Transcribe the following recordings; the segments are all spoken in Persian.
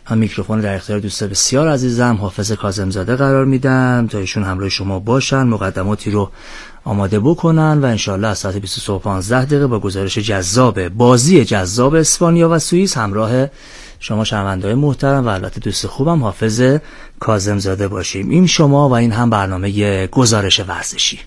هم میکروفون در اختیار دوست بسیار عزیزم حافظ کاظمزاده قرار میدم تا ایشون همراه شما باشن، مقدماتی رو آماده بکنن و انشالله از ساعت 20 صبح 15 دقیقه با گزارش جذاب بازی جذاب اسپانیا و سوئیس همراه شما شنونده‌های محترم و البته دوست خوبم حافظ کاظمزاده باشیم. این شما و این هم برنامه گزارش ورزشی.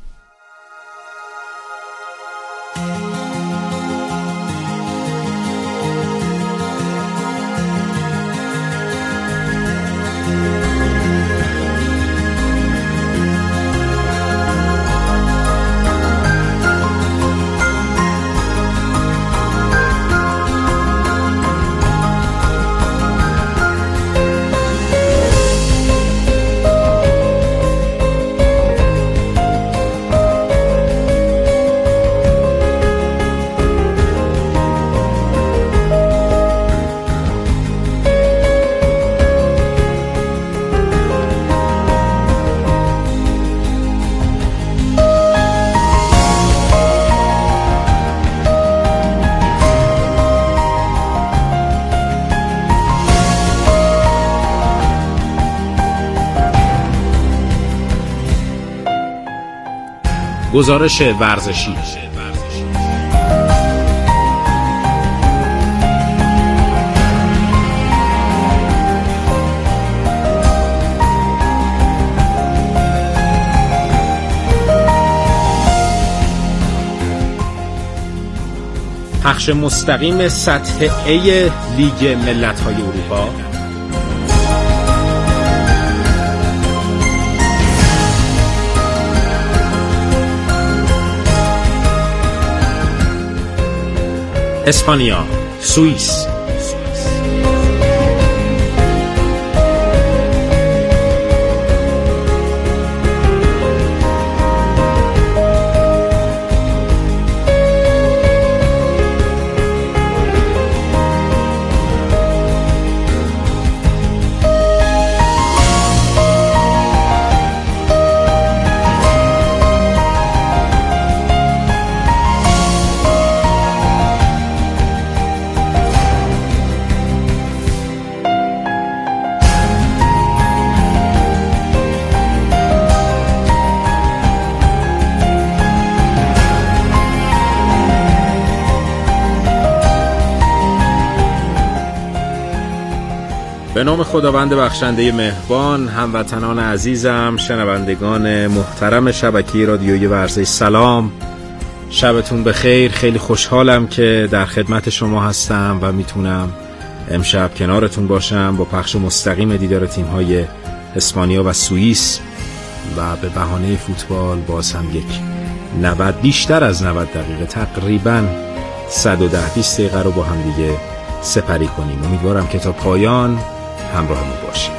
گزارش ورزشی. پخش مستقیم سطح A لیگ ملت‌های اروپا. اسپانیا، سوئیس. به نام خداوند بخشنده مهربان، هموطنان عزیزم، شنوندگان محترم شبکه رادیویی ورزش، سلام، شبتون بخیر. خیلی خوشحالم که در خدمت شما هستم و میتونم امشب کنارتون باشم با پخش مستقیم دیدار تیم‌های اسپانیا و سوئیس و به بهانه فوتبال باز هم یک 90 بیشتر از 90 دقیقه، تقریباً 110-20 دقیقه رو با هم دیگه سپری کنیم. امیدوارم که تا پایان همراهمون باشید.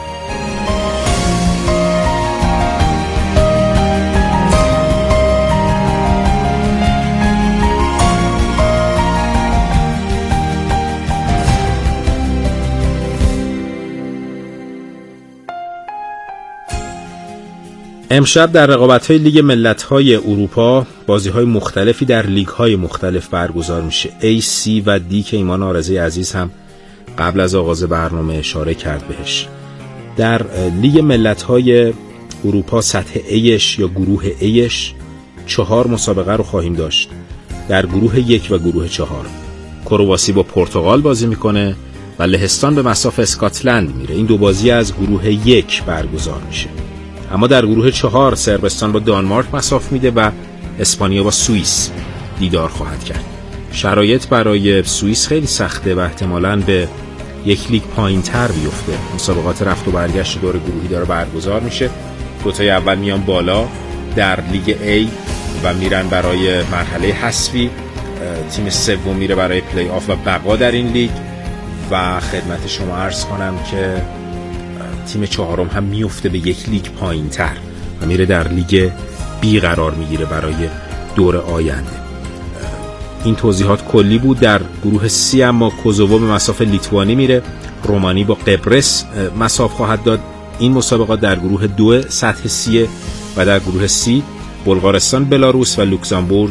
امشب در رقابت‌های لیگ ملت‌های اروپا بازی‌های مختلفی در لیگ‌های مختلف برگزار میشه. A, C و D که ایمان آرزوی عزیز هم قبل از آغاز برنامه اشاره کرد بهش. در لیگ ملت‌های اروپا سطح Aش یا گروه Aش 4 مسابقه رو خواهیم داشت. در گروه 1 و گروه 4 کرواسی با پرتغال بازی میکنه و لهستان به مصاف اسکاتلند میره. این دو بازی از گروه 1 برگزار میشه. اما در گروه 4 صربستان با دانمارک مصاف میده و اسپانیا با سوئیس دیدار خواهد کرد. شرایط برای سوئیس خیلی سخته و احتمالاً به یک لیگ پایین تر بیفته. مسابقات رفت و برگشت دور گروهی داره برگزار میشه. دوتای اول میان بالا در لیگ A و میرن برای مرحله حذفی. تیم سوم میره برای پلی آف و بقا در این لیگ و خدمت شما عرض کنم که تیم چهارم هم میفته به یک لیگ پایین تر و میره در لیگ B قرار میگیره برای دور آینده. این توضیحات کلی بود. در گروه C اما کوزوو به مصاف لیتوانی میره، رومانی با قبرس مصاف خواهد داد. این مسابقات در گروه 2 سطح C و در گروه C بلغارستان، بلاروس و لوکزامبورگ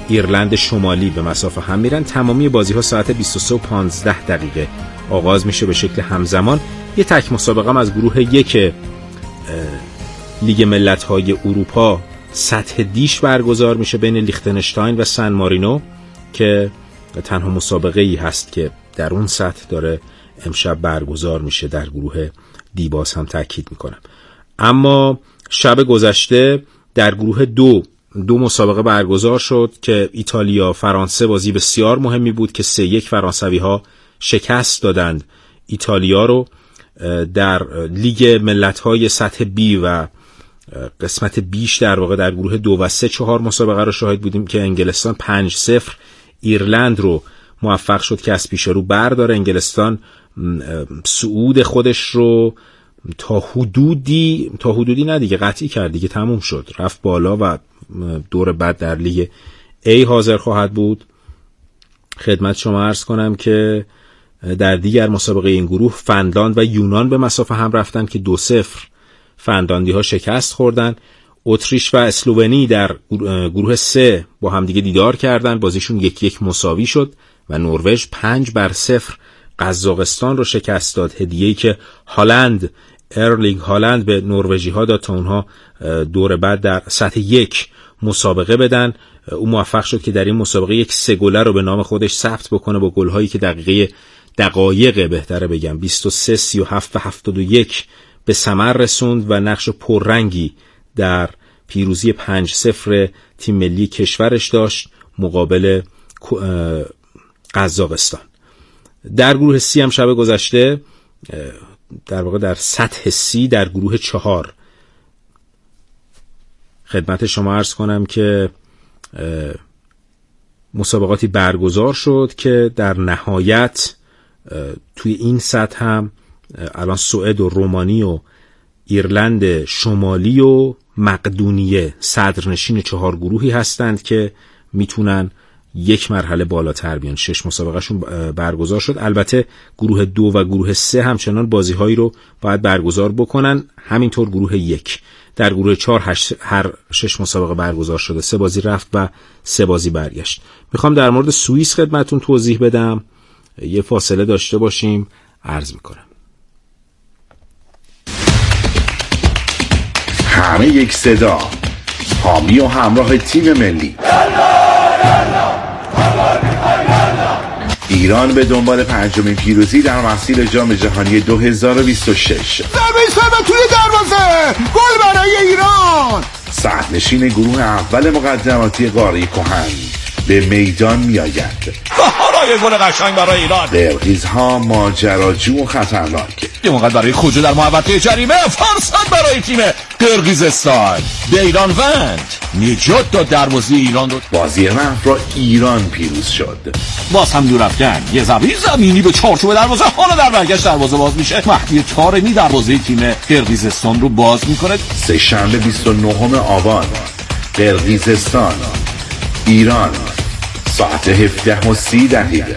ایرلند شمالی به مسافه هم میرن. تمامی بازی‌ها ساعت 23:15 آغاز میشه به شکل همزمان. یه تک مسابقه هم از گروه 1 لیگ ملت‌های اروپا سطح دیش برگزار میشه بین لیختنشتاین و سن مارینو که تنها مسابقه ای هست که در اون سطح داره امشب برگزار میشه. در گروه دی باز هم تاکید میکنم. اما شب گذشته در گروه 2 مسابقه برگزار شد که ایتالیا فرانسه بازی بسیار مهمی بود که 3-1 فرانسوی ها شکست دادند ایتالیا رو. در لیگ ملت‌های سطح بی و قسمت بیش در واقع در گروه 2 و 3 4 مسابقه رو شاهد بودیم که انگلستان 5-0 ایرلند رو موفق شد که از پیش رو برداره. انگلستان صعود خودش رو تا حدودی نه دیگه قطعی کرد دیگه، تموم شد، رفت بالا و دور بعد در لیگ A حاضر خواهد بود. خدمت شما عرض کنم که در دیگر مسابقه این گروه فنلاند و یونان به مسافه هم رفتن که 2-0 فنلاندی ها شکست خوردن. اتریش و اسلوونی در گروه 3 با هم دیگه دیدار کردن، بازیشون 1-1 مساوی شد و نروژ 5-0 قزاقستان رو شکست داد. هدیه‌ای که ارلینگ هالند به نروژی ها داد تا اونها دور بعد در سطح 1 مسابقه بدن. او موفق شد که در این مسابقه 1 3 گله رو به نام خودش ثبت بکنه با گل‌هایی که دقایق بهتره بگم 23 37 و 71 به ثمر رسوند و نقش پررنگی در پیروزی 5-0 تیم ملی کشورش داشت مقابل قزاقستان. در گروه C هم شب گذشته در واقع در سطح C در گروه 4 خدمت شما عرض کنم که مسابقاتی برگزار شد که در نهایت توی این سطح هم الان سوئد و رومانی و ایرلند شمالی و مقدونیه صدرنشین 4 گروهی هستند که میتونن یک مرحله بالاتر بیان. 6 مسابقهشون برگزار شد. البته گروه 2 و گروه 3 همچنان بازی‌هایی رو باید برگزار بکنن، همینطور گروه 1. در گروه 4 هر 6 مسابقه برگزار شده، 3 بازی رفت و 3 بازی برگشت. میخوام در مورد سوئیس خدمتون توضیح بدم، یه فاصله داشته باشیم، عرض میکنم. همه یک صدا، حامی و همراه تیم ملی ایران به دنبال 5مین پیروزی در مسیر جام جهانی 2026. ضربه ثابت توی دروازه، گل برای ایران. صدرنشین گروه اول مقدماتی قاره کهن به میدان میآید. برای گل قشنگ برای ایران. قرقیزها ماجراجو و خطرناک. یه موقع برای کجا در محوطه جریمه، فرصت برای تیم قرقیزستان. به ایران وند نجات داد دروازه ایران رو. بازی رفت را ایران پیروز شد. باز هم دور افکن، یه ضربه زمینی به چارچوب دروازه، حالا در برگشت دروازه باز میشه. مهدی طارمی دروازه تیم قرقیزستان رو باز میکنه. سه‌شنبه 29 آبان قرقیزستان ایران ساعت 17:30.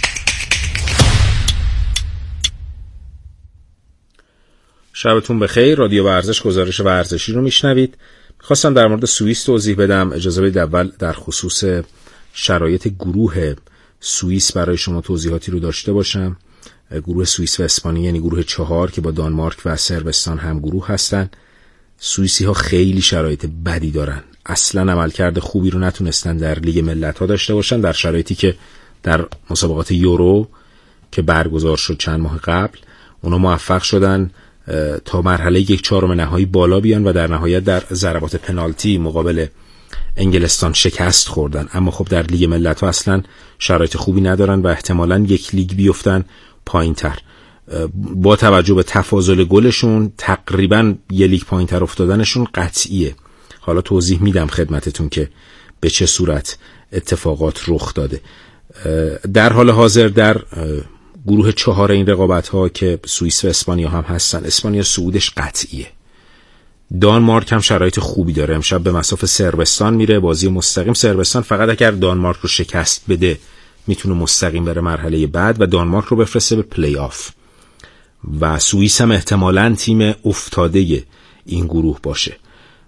شبتون بخیر. رادیو ورزش، گزارش ورزشی رو میشنوید. خواستم در مورد سوئیس توضیح بدم. اجازه بدید اول در خصوص شرایط گروه سوئیس برای شما توضیحاتی رو داشته باشم. گروه سوئیس و اسپانیا یعنی گروه 4 که با دانمارک و صربستان هم گروه هستن. سوئیسی ها خیلی شرایط بدی دارن، اصلا عملکرد خوبی رو نتونستن در لیگ ملت‌ها داشته باشن، در شرایطی که در مسابقات یورو که برگزار شد چند ماه قبل اونا موفق شدن تا مرحله 1/4 نهایی بالا بیان و در نهایت در ضربات پنالتی مقابل انگلستان شکست خوردن. اما خب در لیگ ملت‌ها اصلا شرایط خوبی ندارن و احتمالاً یک لیگ بیفتن پایین‌تر. با توجه به تفاضل گلشون تقریباً یک لیگ پایین‌تر افتادنشون قطعیه. حالا توضیح میدم خدمتتون که به چه صورت اتفاقات رخ داده. در حال حاضر در گروه 4 این رقابت‌ها که سوئیس و اسپانیا هم هستن، اسپانیا صعودش قطعیه. دانمارک هم شرایط خوبی داره، امشب به مسافه صربستان میره، بازی مستقیم. صربستان فقط اگر دانمارک رو شکست بده میتونه مستقیم بره مرحله بعد و دانمارک رو بفرسته به پلی آف. و سوئیس هم احتمالاً تیم افتاده این گروه باشه.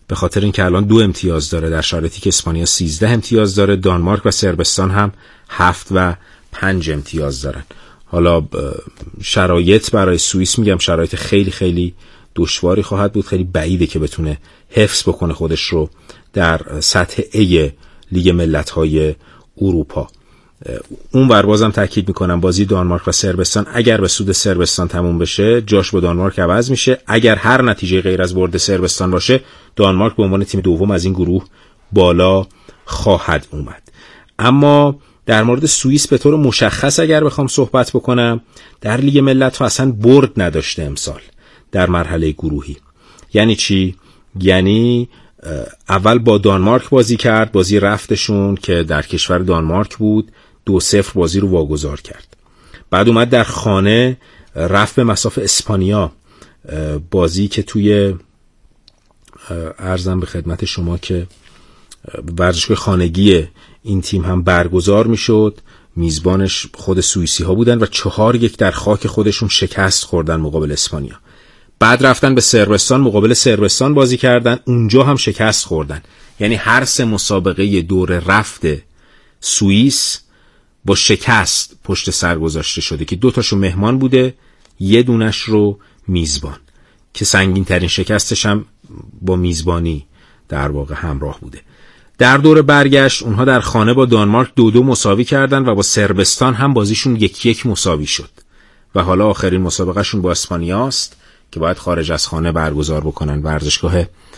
به خاطر اینکه الان 2 امتیاز داره، در شرایطی که اسپانیا 13 امتیاز داره. دانمارک و صربستان هم 7 و 5 امتیاز دارن. حالا شرایط برای سوئیس میگم شرایط خیلی خیلی دشواری خواهد بود. خیلی بعیده که بتونه حفظ بکنه خودش رو در سطح A لیگ ملت‌های اروپا. اون ور بازم تاکید میکنم بازی دانمارک و صربستان اگر به سود صربستان تموم بشه جاش با دانمارک عوض میشه. اگر هر نتیجه غیر از برد صربستان باشه دانمارک به عنوان تیم دوم از این گروه بالا خواهد اومد. اما در مورد سوئیس به طور مشخص اگر بخوام صحبت بکنم، در لیگ ملت‌ها اصلا برد نداشته امسال در مرحله گروهی. یعنی چی؟ یعنی اول با دانمارک بازی کرد، بازی رفتشون که در کشور دانمارک بود 2-0 بازی رو واگذار کرد. بعد اومد در خانه رفت به مصاف اسپانیا، بازی که توی عرضم به خدمت شما که ورزشگاه خانگی این تیم هم برگزار میشد، میزبانش خود سوئیسی ها بودن و 4-1 در خاک خودشون شکست خوردن مقابل اسپانیا. بعد رفتن به صربستان، مقابل صربستان بازی کردن، اونجا هم شکست خوردن. یعنی هر 3 مسابقه دور رفت سوئیس با شکست پشت سر گذاشته شده که 2 تاشو مهمان بوده، 1 دونش رو میزبان، که سنگین ترین شکستش هم با میزبانی در واقع همراه بوده. در دور برگشت اونها در خانه با دانمارک 2-2 مساوی کردن و با صربستان هم بازیشون 1-1 مساوی شد و حالا آخرین مسابقهشون با اسپانیاست که باید خارج از خانه برگزار بکنن. ورزشگاه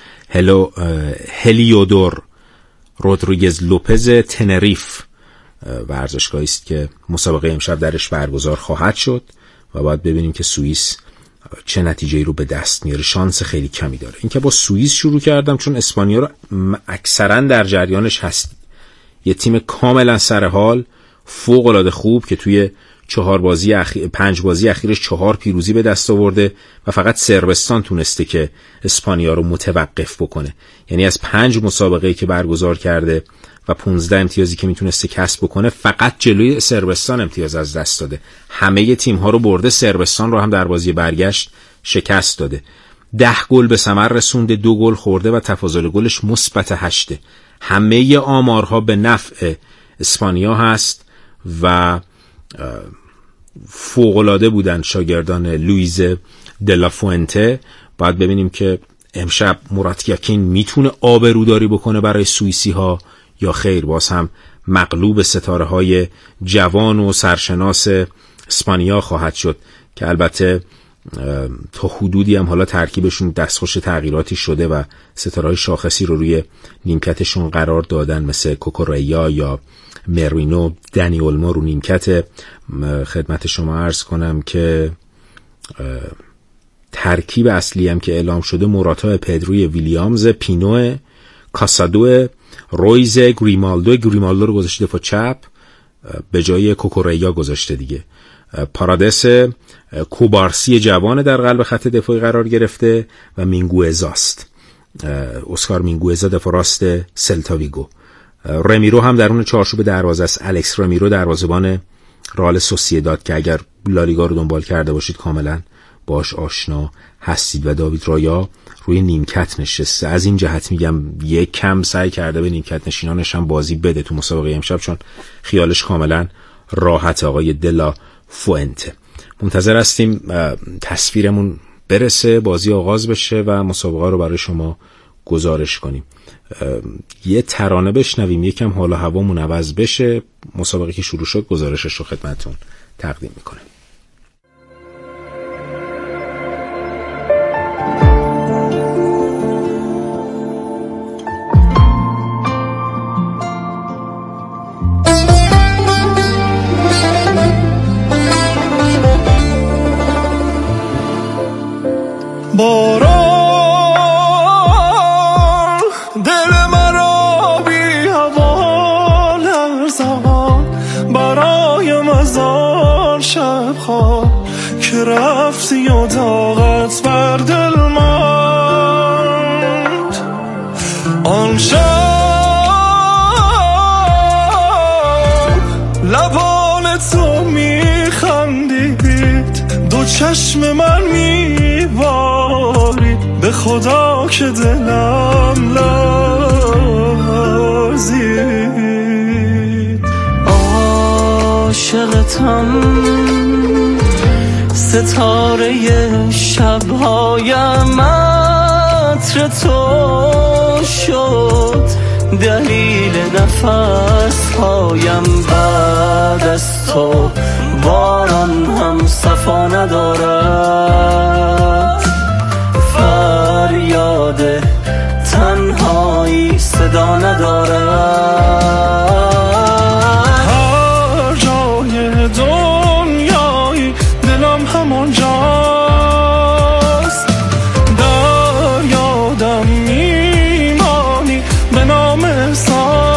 هلیودور رودریگز لوپز تنریف ورزشگاهی است که مسابقه امشب درش برگزار خواهد شد و باید ببینیم که سوئیس چه نتیجه‌ای رو به دست میاره. شانس خیلی کمی داره. این که با سوئیس شروع کردم چون اسپانیا رو اکثرا در جریانش هست. یه تیم کاملا سرحال، فوق‌العاده خوب که توی 5 بازی اخیرش 4 پیروزی به دست آورده و فقط صربستان تونسته که اسپانیا رو متوقف بکنه. یعنی از 5 مسابقه‌ای که برگزار کرده و 15 امتیازی که میتونسته کسب بکنه فقط جلوی صربستان امتیاز از دست داده. همه تیم‌ها رو برده، صربستان رو هم در بازی برگشت شکست داده. 10 گل به ثمر رسونده، 2 گل خورده و تفاضل گلش مثبت 8. همه آمارها به نفع اسپانیا هست و فوق‌العاده بودن شاگردان لوئیز دلافوئنته. باید ببینیم که امشب مراد یاکین میتونه آبروداری بکنه برای سوئیسی ها یا خیر. باز هم مغلوب ستاره های جوان و سرشناس اسپانیا خواهد شد که البته تا حدودی هم حالا ترکیبشون دستخوش تغییراتی شده و ستاره های شاخصی رو روی نیمکتشون قرار دادن، مثل کوکوریا یا مرینو. دنی اولمو رو نیمکت. خدمت شما عرض کنم که ترکیب اصلی هم که اعلام شده موراتا، پدروی، ویلیامز، پینو، کاسادو، رویز، گریمالدو رو گذاشته دفاع چپ به جای کوکوریا گذاشته دیگه. پارادس، کوبارسی جوان در قلب خط دفاعی قرار گرفته و مینگوئزاست، اسکار مینگوئزا دفاع راست سلتا ویگو. رمیرو هم درون چارچوب دروازه است. الکس رمیرو دروازه‌بان رئال سوسییداد که اگر لالیگا رو دنبال کرده باشید کاملا باش آشنا هستید. و داوید رایا روی نیمکت نشسته. از این جهت میگم یک کم سعی کرده به نیمکت نشینانش هم بازی بده تو مسابقه امشب، چون خیالش کاملا راحت. آقای دلا فوئنته. منتظر هستیم تصویرمون برسه، بازی آغاز بشه و مسابقه رو برای شما گزارش کنیم. یه ترانه بشنویم، یکم حال و هوامون عوض بشه. مسابقه که شروع شد گزارشش رو خدمتتون تقدیم میکنیم. باران دل مرا بی هوا لرزان، برایم از آن شب‌ها که رفتی و طاقت بر دل ماند. آن شب لبان تو میخندید، دو چشم من میبارید، به خدا که دلم لرزید. عاشقتم ستاره شبهایم عطر تو شد، دلیل نفسهایم بعد از تو. باران هم صفا ندارد، فریاد تنهایی صدا ندارد. هر جای دنیایی دلم همانجاست، در یادم میمانی به نام احساس.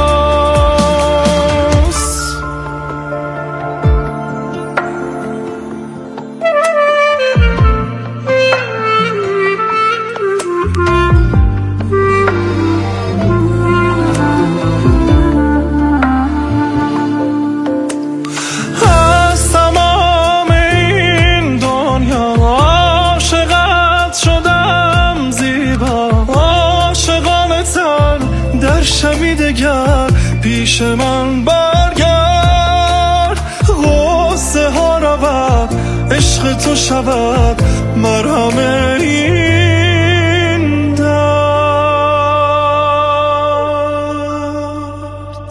شبی دگر پیش من برگرد، غصه ها رود عشق تو شود مرهم این درد.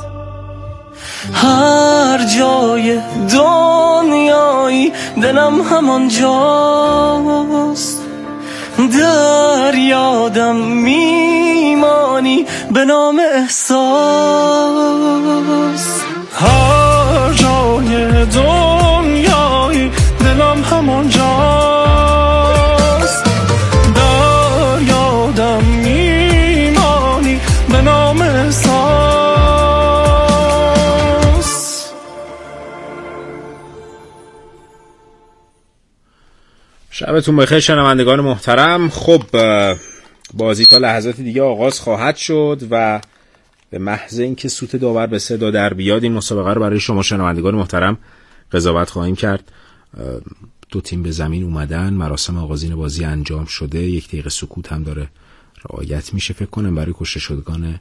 هر جای دنیایی دلم همانجاست، در یادم میمانی به نام احساس. هر جای دنیایی دلم همانجاست، در یادم میمانی به نام احساس. شبتون بخیر شنوندگان محترم. خب بازی تا لحظات دیگه آغاز خواهد شد و به محض اینکه سوت داور به صدا در بیاد این مسابقه رو برای شما شنوندگان محترم قضاوت خواهیم کرد. دو تیم به زمین اومدن، مراسم آغازین بازی انجام شده، 1 دقیقه سکوت هم داره رعایت میشه فکر کنم برای کشته شدگان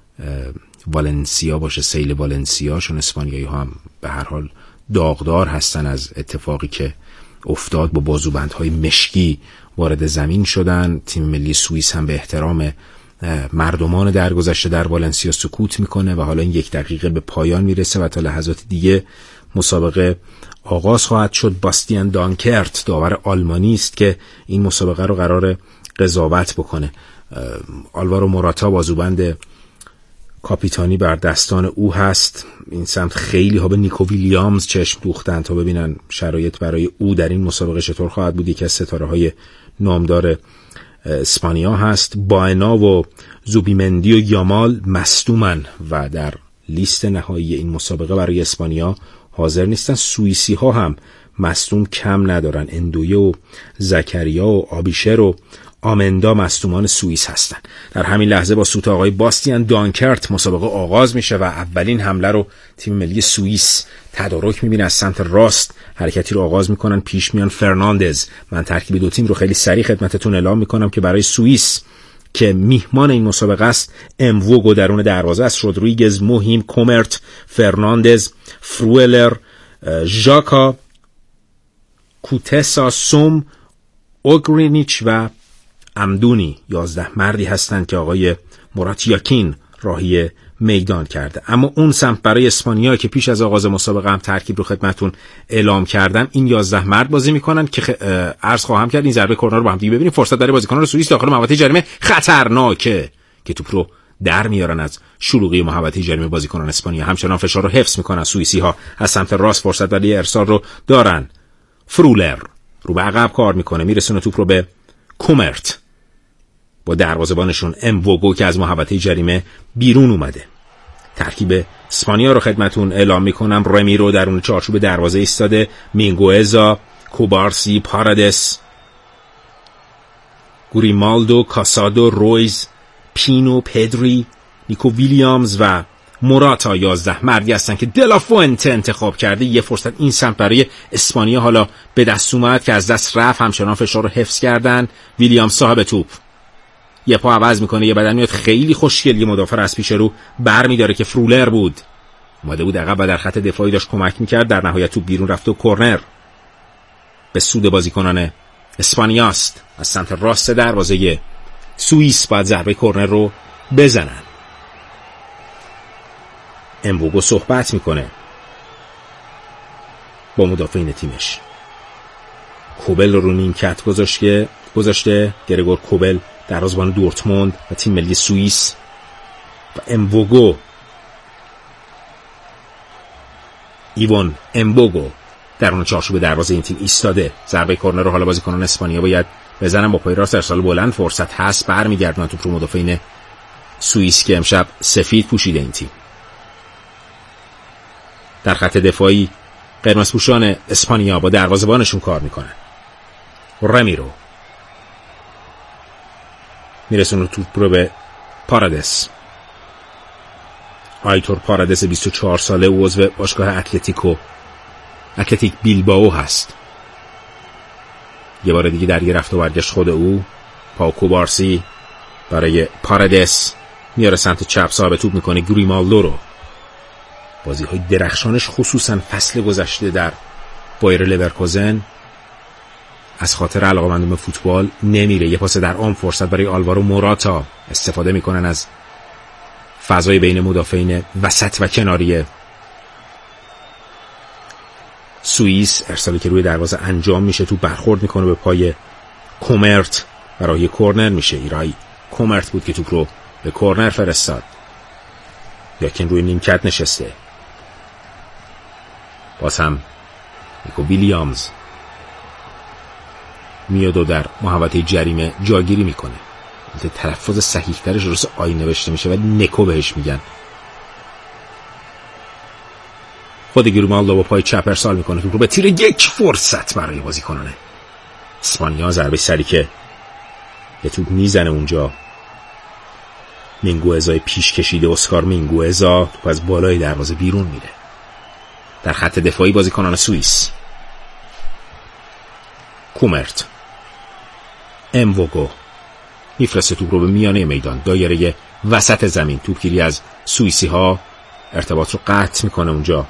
والنسیا باشه، سیل والنسیا، چون اسپانیایی ها هم به هر حال داغدار هستن از اتفاقی که افتاد، با بازوبندهای مشکی وارد زمین شدن. تیم ملی سوئیس هم به احترام مردمان درگذشته در والنسیا سکوت میکنه و حالا این 1 دقیقه به پایان میرسه و تا لحظات دیگه مسابقه آغاز خواهد شد. باستیان دانکرت داور آلمانی است که این مسابقه رو قرار قضاوت بکنه. آلوارو موراتا بازوبند کاپیتانی بر دستان او هست. این سمت خیلی ها به نیکو ویلیامز چشم دوختن تا ببینن شرایط برای او در این مسابقه چطور خواهد بود. یکی از ستاره های نامدار اسپانیا هست. بانا و زوبیمندی و یامال مصدومن و در لیست نهایی این مسابقه برای اسپانیا حاضر نیستن. سوئیسی ها هم مصدوم کم ندارن، اندویه و زکریا و آبیشر و آمندا مصدومان سوئیس هستن. در همین لحظه با سوت آقای باستیان دانکرت مسابقه آغاز میشه و اولین حمله رو تیم ملی سوئیس تدارک میبینه. از سمت راست حرکتی رو آغاز میکنن، پیش میان فرناندز. من ترکیب دو تیم رو خیلی سریع خدمتتون اعلام میکنم که برای سوئیس که میهمان این مسابقه است، اموگو درون دروازه است، رودریگز، موهیم، کومرت، فرناندز، فروئلر، ژاکا، کوتسا، سوم، اوگرینیچ و امدونی 11 مردی هستند که آقای مرات یاکین راهی میدان کرده. اما اون سمت برای اسپانیا که پیش از آغاز مسابقه هم ترکیب رو خدمتتون اعلام کردم، این 11 مرد بازی میکنن که عرض خواهم کرد این ضربه کرنر رو با هم دیگه ببینیم. فرصت برای بازیکنان سوئیس داخل محوطه جریمه، خطرناکه که توپ رو در میارن از شلوغی محوطه جریمه بازیکنان اسپانیا. همچنان فشار رو حفظ میکنن سوئیسی ها. از سمت راست فرصت برای ارسال رو دارن. فرولر رو به عقب کار میکنه، میرسونه توپ رو به کومرت با دروازه‌بانشون اموگو که از محوطه جریمه بیرون اومده. ترکیب اسپانیا رو خدمتون اعلام میکنم. رمیرو درون چارچوب دروازه ایستاده، مینگوئزا، کوبارسی، پارادس، گوریمالدو، کاسادو، رویز، پینو، پدری، نیکو ویلیامز و موراتا 11 مردی هستن که دلافوئنته انتخاب کرده. یه فرصت این سمت برای اسپانیا حالا به دست اومد که از دست رفت، همچنان فشار رو حفظ کردن. ویلیام صاحب توپ یه پا عوض میکنه، یه بدن میاد خیلی خوشگل، یه مدافع از پیش رو برمی‌داره که فرولر بود، اومده بود عقب و در خط دفاعی داشت کمک میکرد. در نهایت توپ بیرون رفت و کورنر به سود بازیکنان اسپانیاست. از سمت راست دروازه سوئیس باید ضربه کورنر رو بزنن. امبوگو صحبت میکنه با مدافعین تیمش. کوبل رو نیمکت گذاشته گرگور کوبل، دروازه‌بان دورتموند و تیم ملی سوئیس، و امبوگو، ایوان امبوگو در اون چارچوب دروازه این تیم ایستاده. ضربه کورنر رو حالا بازیکنان اسپانیا باید بزنن. با پای راست ارسال بلند، فرصت هست، برمیگردن توپ رو مدافعین سوئیس که امشب سفید پوشیده این تیم. در خط دفاعی قرمزپوشان اسپانیا با دروازه‌بانشون کار میکنن. رمیرو میرسونه توپ رو به پارادس. آیتور پارادس 24 ساله، عضو باشگاه اتلتیک بیلبائو هست. یه بار دیگه در یه رفت و برگشت خود او، پاوکو بارسی برای پارادس میاره سمت چپ، صاحب توپ میکنه گریمالدو رو. بازی‌های درخشانش خصوصا فصل گذشته در بایر لورکوزن از خاطر علاقه‌مندان به فوتبال نمیره. یه پاس در عمق، فرصت برای آلوارو موراتا، استفاده میکنن از فضای بین مدافعین وسط و کناری سوئیس. ارسالی که روی دروازه انجام میشه، تو برخورد میکنه به پای کومرت، برای کورنر میشه. ایرای کومرت بود که توپ رو به کورنر فرستاد. یاکین روی نیمکت نشسته. باز هم نیکو ویلیامز میاد و در محوطه جریمه جاگیری میکنه. تلفظ صحیح ترش درست آی نوشته میشه ولی نکو بهش میگن. خود گریمالدو با پای چپ ارسال میکنه توپ رو به تیر. یک فرصت برای بازیکنان اسپانیا. ضربه سری که یه توپ میزنه اونجا. مینگوئزای پیش کشیده، اسکار مینگوئزا، توپ از بالای دروازه بیرون میره. در خط دفاعی بازیکنان سوئیس، کومرت، اموگو میفرسته توپ رو به میانه میدان، دایره وسط زمین. توپگیری از سوئیسی ها، ارتباط رو قطع میکنه اونجا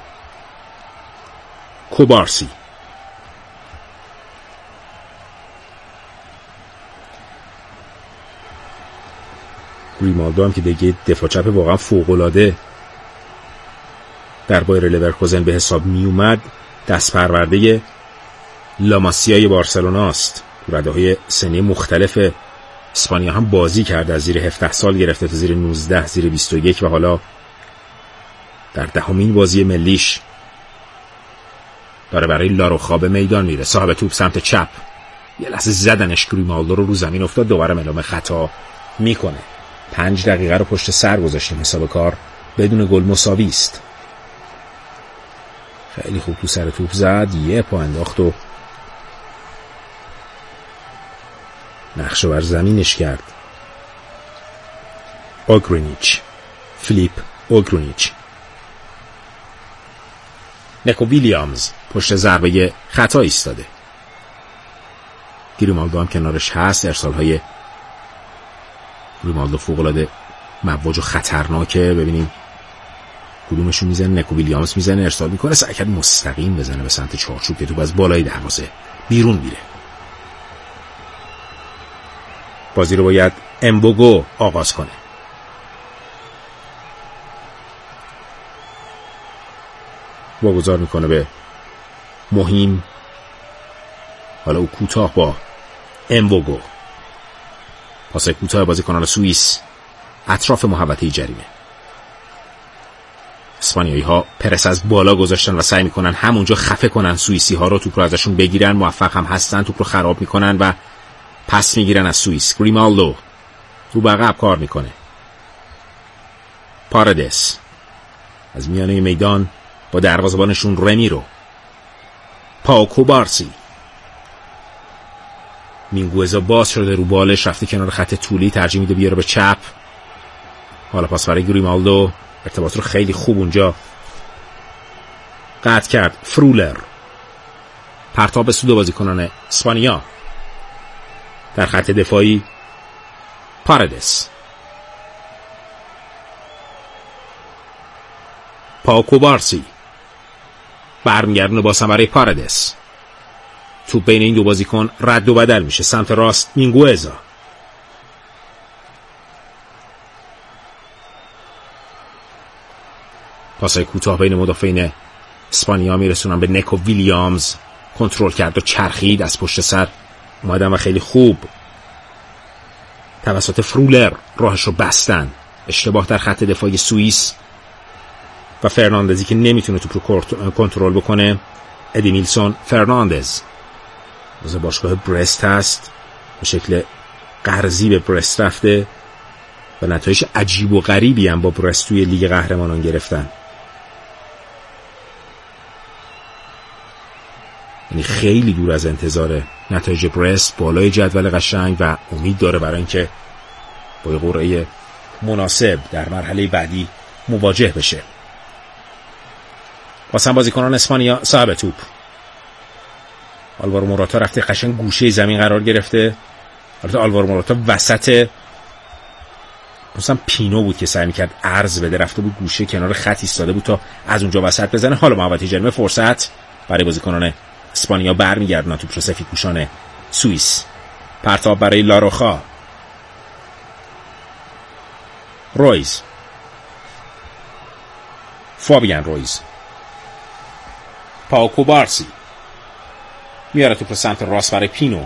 کوبارسی. گریمالدو هم که دیگه دفاع چپ واقعا فوق‌العاده در بایر لورکوزن به حساب می اومد. دست پرورده لاماسیای بارسلونا است. رده‌های سنی مختلف اسپانیا هم بازی کرده، از زیر 17 سال گرفته تا زیر 19، زیر 21 و حالا در 10مین بازی ملیش داره برای لاروخا به میدان میره. صاحب توپ سمت چپ، یه لحظه زدنش، گریمالدو رو زمین افتاد، دوباره اعلام خطا میکنه. 5 دقیقه رو پشت سر گذاشتیم، حساب کار بدون گل مساوی است. خیلی خوب تو سر توپ زد، یه پا انداخت و نقشه بر زمینش کرد. اوگرینیچ، فیلیپ اوگرینیچ. نیکو ویلیامز پشت ضربه خطا ایستاده. گریمالدو هم کنارش هست. ارسال‌های گریمالدو فوق‌العاده مواج و خطرناکه. ببینیم کدومشون میزنه. نیکو ویلیامز میزنه، ارسال میکنه، سعی کرد مستقیم بزنه به سمت چارچوب که توپ از بالای دروازه بیرون میره. بازی رو باید امبوگو آغاز کنه. واگذار میکنه به مهم. حالا او کوتاه با امبوگو. پاس کوتاه بازیکنان سوئیس اطراف محوطه جریمه. اسپانیایی ها پرس از بالا گذاشتن و سعی میکنن همونجا خفه کنن سوئیسی ها رو، توپ رو ازشون بگیرن. موفق هم هستن، توپ رو خراب میکنن و پس میگیرن از سوئیس. گریمالدو رو به عقب کار میکنه. پارادس از میانه میدان با دروازه‌بانشون رمیرو. پاوکو بارسی. مینگوئزا باز شده رو بالش، رفته کنار خط طولی، ترجیح میده بیاره به چپ. حالا پاس برای گریمالدو ارتباط رو خیلی خوب اونجا قطع کرد. فرولر پرتاب به سود بازیکنان اسپانیا. در خط دفاعی پارادس، پاکو بارسی برمیگردونه بازم برای پارادس. توپ بین این دو بازیکن رد و بدل میشه. سمت راست مینگوئزا، پاسای کوتاه بین مدافعین اسپانیا میرسونن به نیکو ویلیامز. کنترل کرد و چرخید از پشت سر اومدن و خیلی خوب توسط فرولر راهش رو بستن. اشتباه در خط دفاعی سوئیس و فرناندزی که نمیتونه توپ رو کنترل بکنه. ادیمیلسون فرناندز از باشگاه برست هست، به شکل قرضی به برست رفته و نتایج عجیب و غریبی هم با برست توی لیگ قهرمانان گرفتن. یعنی خیلی دور از انتظار نتایج برست، بالای جدول قشنگ و امید داره برای اینکه با یه قرعه مناسب در مرحله بعدی مواجه بشه. واسه بازیکنان اسپانیا صاحب توپ آلوارو موراتا رفته قشنگ گوشه زمین قرار گرفته. البته آلوارو موراتا وسط مثلا پینو بود که سعی می‌کرد عرض بده، رفته بود گوشه کنار خط ایستاده بود تا از اونجا وسط بزنه. حالا محوطه جریمه فرصت برای بازیکنان اسپانیا برمیگردن توپ رو سفیدپوشان سوئیس. پرتاب برای لاروخا، رویز، فابیان رویز، پاوکو بارسی میاره توپ رو سمت راست برای پینو.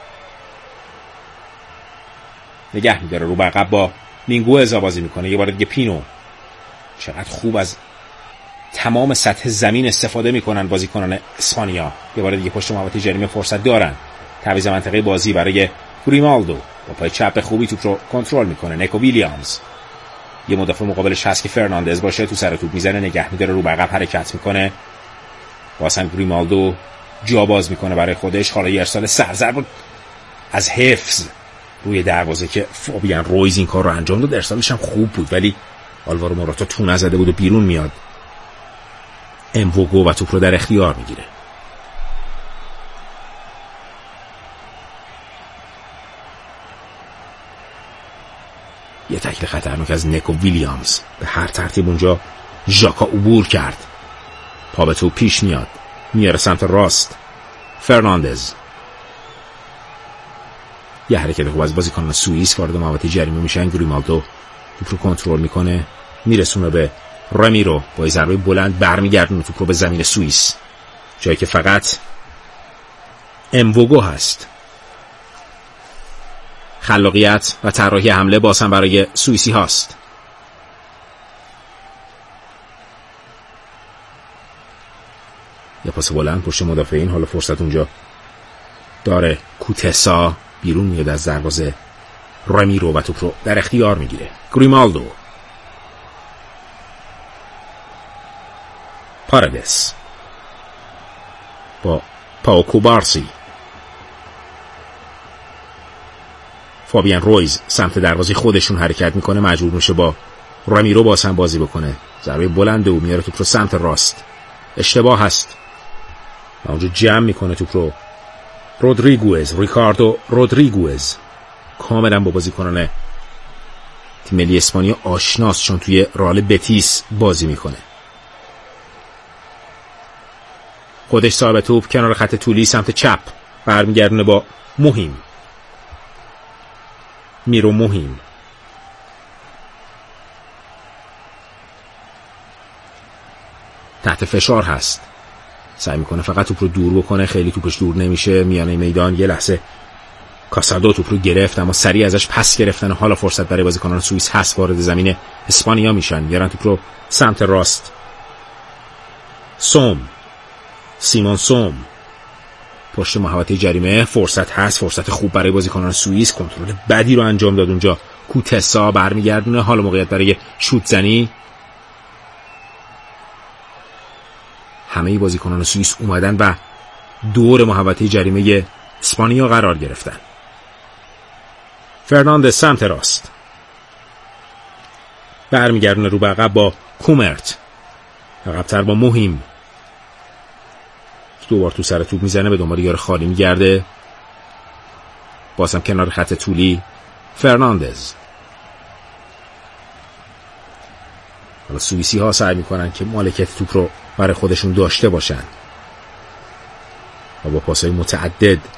نگه میداره رو عقب با مینگوئزا بازی میکنه. یه بار دیگه پینو. چقدر خوب از تمام سطح زمین استفاده میکنن بازیکنان اسپانیا. یه بار دیگه پشت محوطه جریمه فرصت دارن. تعویض منطقه بازی برای گریمالدو، با پای چپ خوبی توپ رو کنترل میکنه. نیکو ویلیامز، یه مدافع مقابلش هست که فرناندز باشه، تو سر توپ میزنه، نگه میداره، رو عقب حرکت میکنه. واسه گریمالدو جا باز میکنه برای خودش. حالا یه ارسال سرزرب از حفظ روی دروازه که فابیان رویز این کار رو انجام داد. ارسالش هم خوب بود ولی آلوارو موراتا تو نزده بود و بیرون میاد. اموگو و توپ رو در اختیار میگیره. یه تکل خطرناک از نیکو ویلیامز. به هر ترتیب اونجا ژاکا عبور کرد. پا به توپ پیش میاد، میاره سمت راست. فرناندز، یه حرکت خوب از بازیکن سوئیس وارد محوطه جریمه میشن. گریمالدو توپ رو کنترل میکنه، میرسونه به رامیرو، با ضربه بلند برمیگردونه توپ رو به زمین سوئیس، جایی که فقط اموگو هست. خلاقیت و طراحی حمله بازم برای سوئیسی هاست. یه پاس بلند پشت مدافعین. حالا فرصت اونجا داره. کوتسا بیرون میاد از دروازه. رامیرو و توپ رو در اختیار میگیره. گریمالدو، پارادس با پاوکو بارسی. فابیان رویز سمت دروازه خودشون حرکت میکنه، مجبور میشه با رامیرو باز هم بازی بکنه. ضربه بلند او میاره توپ رو سمت راست. اشتباه هست و اونجا جمع میکنه توپ رو ریکاردو رودریگوز. کاملا با بازیکنان تیم ملی اسپانیا آشناست چون توی رئال بتیس بازی میکنه. خودش صاحب توپ کنار خط طولی سمت چپ برمیگردونه با میرو مهم. تحت فشار هست، سعی میکنه فقط توپ رو دور بکنه، خیلی توپش دور نمیشه. میانه میدان یه لحظه کاسادو توپ رو گرفت اما سریع ازش پس گرفتن. حالا فرصت برای بازیکنان سوئیس هست، وارد زمین اسپانیا میشن. میارن توپ رو سمت راست. سیمون سوم پشت محوطه جریمه. فرصت هست، فرصت خوب برای بازیکنان سوئیس. کنترل بدی رو انجام داد اونجا. کوتسا برمیگردونه. حالا موقعیت برای شوت زنی. همه بازیکنان سوئیس اومدن و دور محوطه جریمه اسپانیا قرار گرفتن. فرناندز سمت راست. برمیگردونه رو به عقب با کومرت، عقب‌تر با مهم، دوبار تو سر توپ میزنه، به دنبال یار خالی میگرده، بازم کنار خط طولی فرناندز. حالا سوئیسی ها سعی میکنن که مالکیت توپ رو برای خودشون داشته باشن و با پاسهای متعدد